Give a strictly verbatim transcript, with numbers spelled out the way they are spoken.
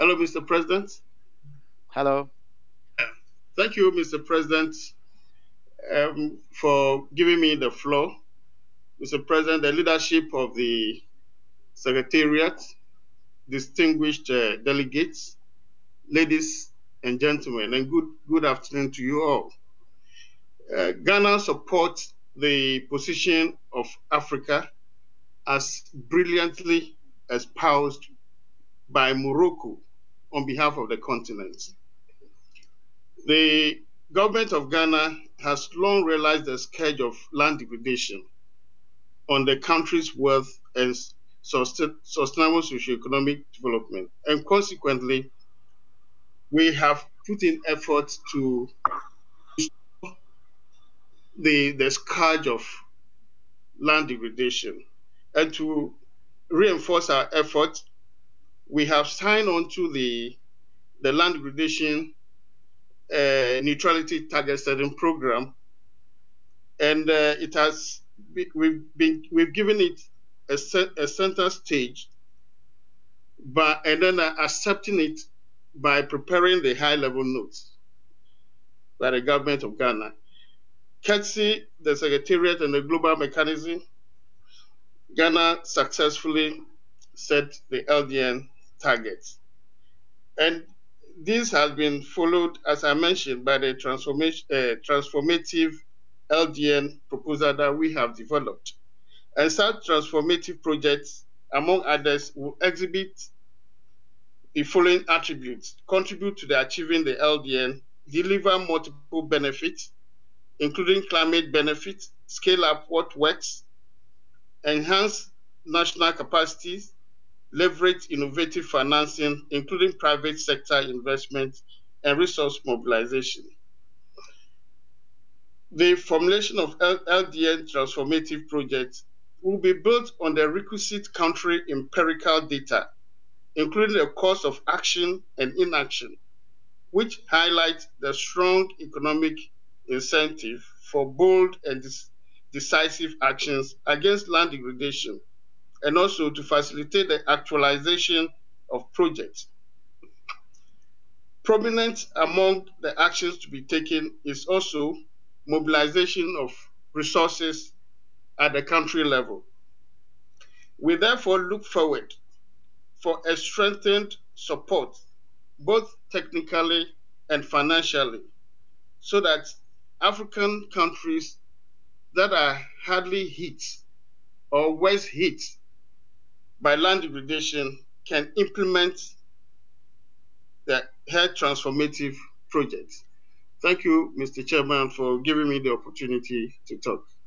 Hello, Mister President. Hello. Thank you, Mister President, um, for giving me the floor. Mister President, the leadership of the Secretariat, distinguished uh, delegates, ladies and gentlemen, and good, good afternoon to you all. Uh, Ghana supports the position of Africa as brilliantly espoused by Morocco on behalf of the continent. The government of Ghana has long realized the scourge of land degradation on the country's wealth and sustainable socio-economic development. And consequently, we have put in efforts to the, the scourge of land degradation. And to reinforce our efforts, we have signed on to the, the land degradation uh, neutrality target setting program, and uh, it has we've been we've given it a, a center stage, but and then uh, accepting it by preparing the high level notes by the government of Ghana. Courtesy the Secretariat and the Global Mechanism, Ghana successfully set the L D N targets. And this has been followed, as I mentioned, by the transformation, uh, transformative L D N proposal that we have developed. And such transformative projects, among others, will exhibit the following attributes: contribute to the achieving the L D N, deliver multiple benefits, including climate benefits, scale up what works, enhance national capacities, leverage innovative financing, including private sector investment and resource mobilization. The formulation of L D N transformative projects will be built on the requisite country empirical data, including the course of action and inaction, which highlight the strong economic incentive for bold and decisive actions against land degradation, and also to facilitate the actualization of projects. Prominent among the actions to be taken is also mobilization of resources at the country level. We therefore look forward for a strengthened support, both technically and financially, so that African countries that are hardly hit or worse hit by land degradation can implement the health transformative projects. Thank you, Mister Chairman, for giving me the opportunity to talk.